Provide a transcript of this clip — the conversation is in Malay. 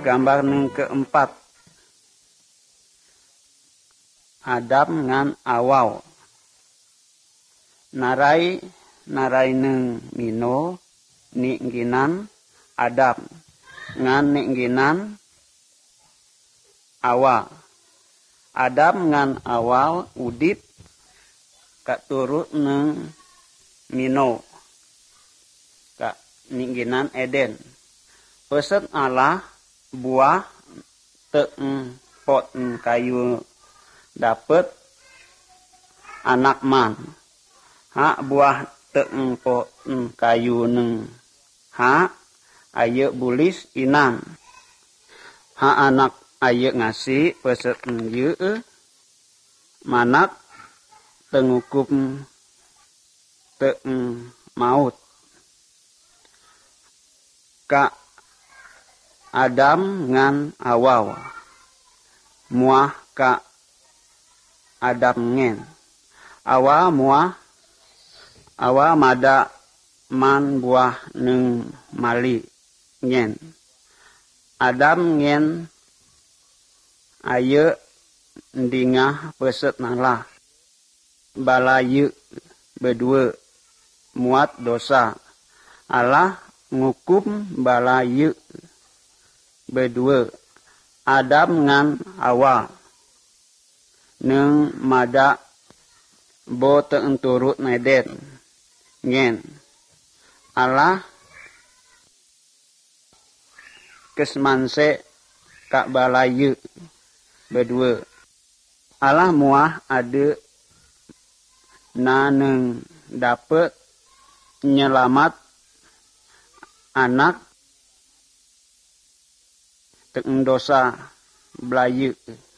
Gambar yang keempat. Adam ngan awau. Narai neng mino ningginan Adam ngan ningginan awa. Adam ngan awal udip katurut neng mino ka ningginan Eden. Peset Allah buah teeng pot kayu dapet anak man. Hak buah teeng pot kayu neng hak aye bulis inan. Hak anak aye ngasih peset ye manak tengukum teeng maut. Ka Adam ngan awau. Muah ka Adam ngen. Awa mada man buah neng mali ngen. Adam ngen aye ndingah peset nalah. Balaye bedua muat dosa. Allah ngukum balaye bedua. Adam ngan awa neng mada bo teeng turut neden ngen. Allah kesmanse kak balaye bedua. Allah muah ade na neng dapet nyelamat anak teeng dosa belaye.